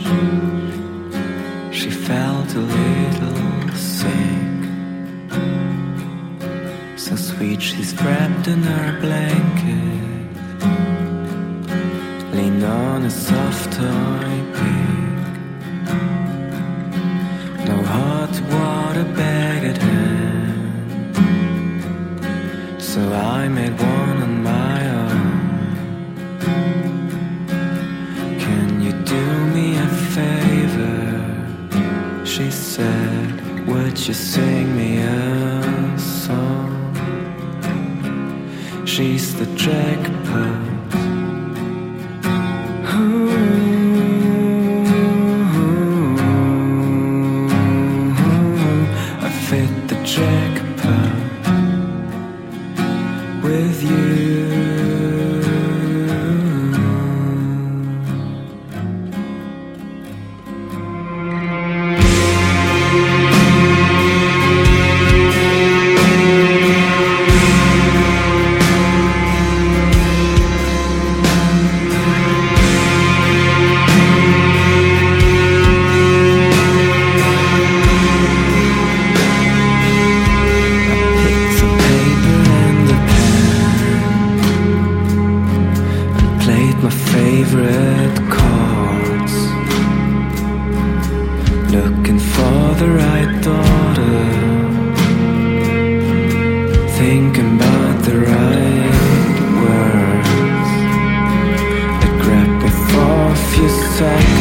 She felt a little sick, so sweet she's wrapped in her blanket, leaned on a soft toy pig. No hot water bag at hand, so I made one on my own. Can you do me a favor? She said, would you sing me a song? She's the jackpot. I fit the jackpot with you. My favorite chords, looking for the right daughter, thinking about the right words. It grabbed me for a few seconds.